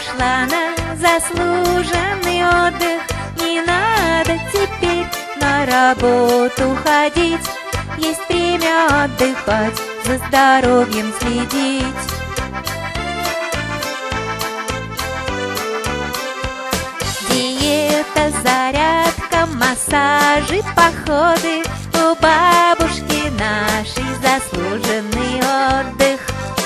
пошла на заслуженный отдых. Не надо теперь на работу ходить, есть время отдыхать, за здоровьем следить. Диета, зарядка, массажи, походы, у бабушки нашей заслуженный отдых.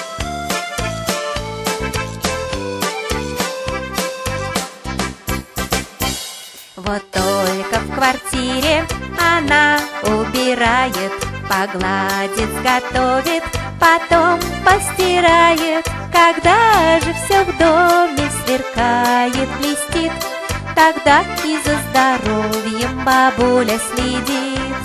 Вот только в квартире она убирает, погладит, сготовит, потом постирает. Когда же все в доме сверкает, блестит, тогда и за здоровьем бабуля следит.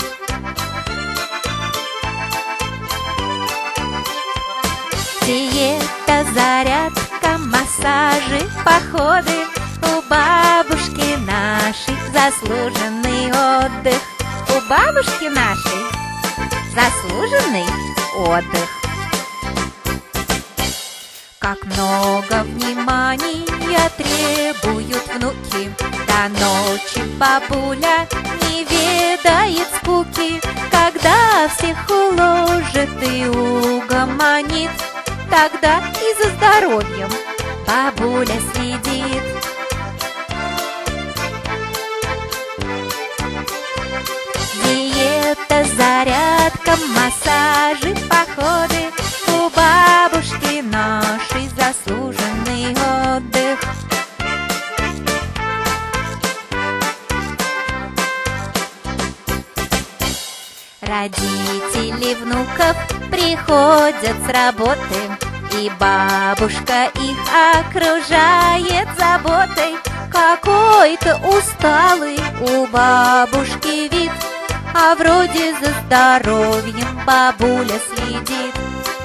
Диета, зарядка, массажи, походы, у бабушки нашей заслуженный отдых. У бабушки нашей заслуженный отдых. Как много внимания требуют внуки, до ночи бабуля не ведает скуки. Когда всех уложит и угомонит, тогда и за здоровьем бабуля следит. Диета, зарядка, массажи, походы, у бабушки нашей заслуженный отдых. Родители внуков приходят с работы, и бабушка их окружает заботой. Какой-то усталый у бабушки вид, а вроде за здоровьем бабуля следит.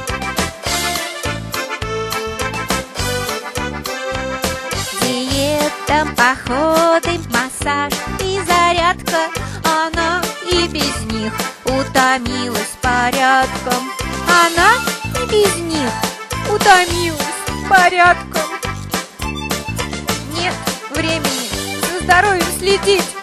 Диета, походы, массаж и зарядка, она и без них утомилась порядком. Она и без них утомилась порядком. Нет времени за здоровьем следить.